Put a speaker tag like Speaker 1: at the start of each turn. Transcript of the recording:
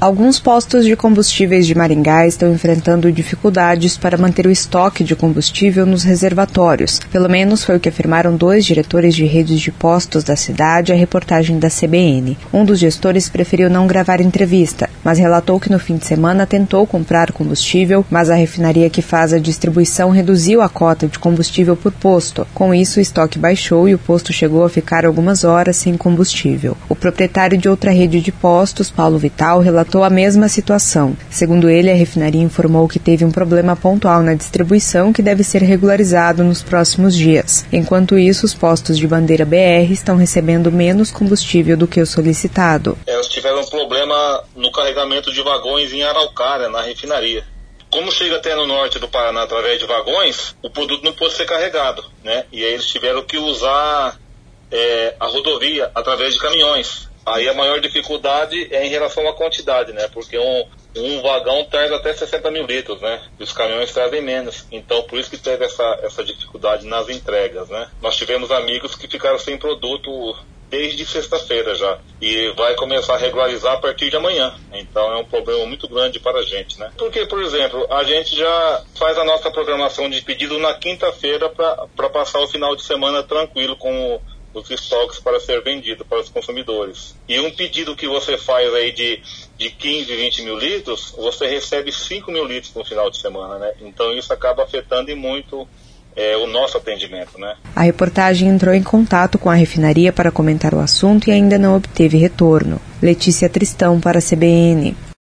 Speaker 1: Alguns postos de combustíveis de Maringá estão enfrentando dificuldades para manter o estoque de combustível nos reservatórios. Pelo menos foi o que afirmaram 2 diretores de redes de postos da cidade à reportagem da CBN. Um dos gestores preferiu não gravar entrevista, mas relatou que no fim de semana tentou comprar combustível, mas a refinaria que faz a distribuição reduziu a cota de combustível por posto. Com isso, o estoque baixou e o posto chegou a ficar algumas horas sem combustível. O proprietário de outra rede de postos, Paulo Vital, relatou a mesma situação. Segundo ele, a refinaria informou que teve um problema pontual na distribuição que deve ser regularizado nos próximos dias. Enquanto isso, os postos de bandeira BR estão recebendo menos combustível do que o solicitado.
Speaker 2: Elas tiveram um problema no carregamento de vagões em Araucária, na refinaria. Como chega até no norte do Paraná através de vagões, o produto não pôde ser carregado, né? E aí eles tiveram que usar a rodovia através de caminhões. Aí a maior dificuldade é em relação à quantidade, né? Porque um vagão traz até 60 mil litros, né? E os caminhões trazem menos. Então, por isso que teve essa dificuldade nas entregas, né? Nós tivemos amigos que ficaram sem produto desde sexta-feira já. E vai começar a regularizar a partir de amanhã. Então, é um problema muito grande para a gente, né? Porque, por exemplo, a gente já faz a nossa programação de pedido na quinta-feira para passar o final de semana tranquilo com os estoques para ser vendido para os consumidores. E um pedido que você faz aí de 15, 20 mil litros, você recebe 5 mil litros no final de semana, né? Então isso acaba afetando e muito o nosso atendimento, né?
Speaker 1: A reportagem entrou em contato com a refinaria para comentar o assunto e ainda não obteve retorno. Letícia Tristão para a CBN.